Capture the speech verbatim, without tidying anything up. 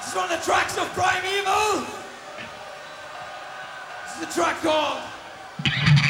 This is one of the tracks of Primeval. This is the track called